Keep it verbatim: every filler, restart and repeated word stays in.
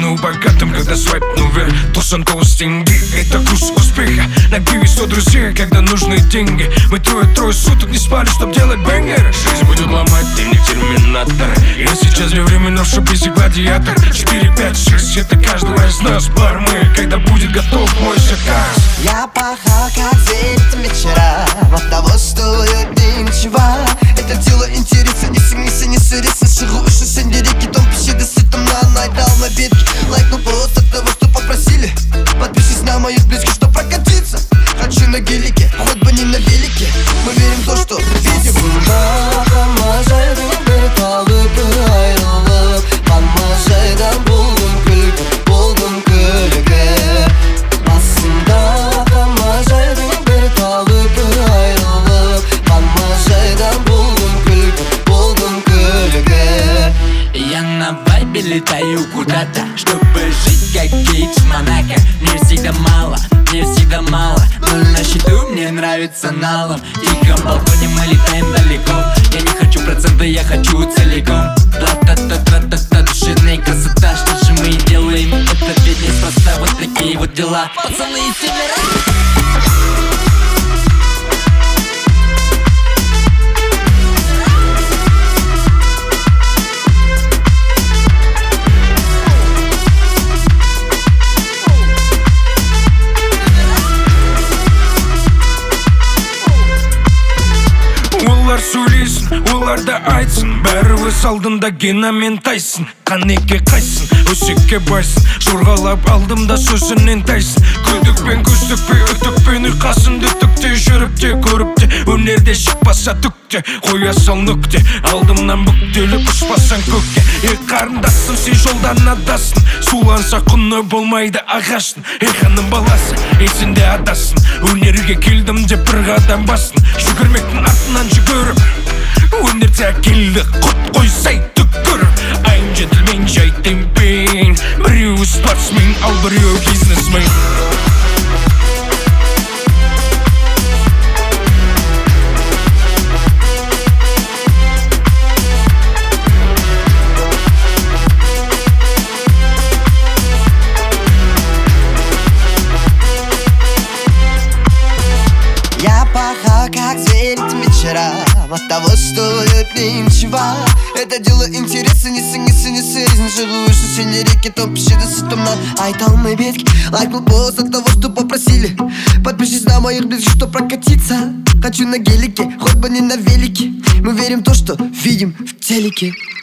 стану богатым, когда свайпну вверх. Тосан толст деньги, это груз успеха. На пиве сто друзей, когда нужны деньги. Мы трое-трое суток не спали, чтоб делать бэнгеры. Жизнь будет ломать, ты не терминатор. Я сейчас для временов, чтоб без гладиатор. Четыре, пять, шесть, это каждого из нас. Бар мы, когда будет готов мой заказ. Я пахал как зверь этим вечера. От того стоит ничего. Это дело интереса, не синиса, не сыриса. Шагу уши, сендерики, том пищи, да сытом на найдал на битке. Лайкнул пост от того, что попросили. Подпишись на моих близких, что прокатиться. Хочу на гелике, хоть бы не на велике. Мы верим в то, что видим. Летаю куда-то, чтобы жить как Кейдж Монако. Мне всегда мало, мне всегда мало. Ноль на счету, мне нравится налом. В тихом балконе мы летаем далеко. Я не хочу проценты, я хочу целиком. Та-та-та-та-та-та, душевная красота. Что же мы и делаем, это ведь неспроста. Вот такие вот дела, пацаны из севера. Олар сөйлесін, оларда айтсын. Бәрі өз алдында Гена мен Тайсон. Қанеке қайсын, өсекке байсын. Жорғалап алдымда сөзінен тайсын. Күлдікпен көздікпен, үтікпен ұйқасын. Дүтікте жүріп те, көріп те. Өнерде шықпаса түкте, қоя сал нүкте. Алдымнан бүктеліп ұшпасаң көкке. Ей қарындасым, сен жолдан адасын. Суланса құны болмайды ағаштың. Ей ханым баласы, есінде адасын. Өнерге келдім деп бір қадам басын. Жүгірмектің артынан жүгіріп, өнерде келді құт қойсай түкіріп. I'm gentleman, жайттың пейн. Біреу спортсмен, ал біреу бизнесмен. Я пахал как зверь этим вечера. От того стоит ничего. Это дело интереса, не синиса, не сыризм. Живу выше сендерики, том пищи, да сытом на айтал мои битки. Лайкнул пост от того, что попросили. Подпишись на моих близких, что прокатиться. Хочу на гелике, хоть бы не на велике. Мы верим в то, что видим в телеке.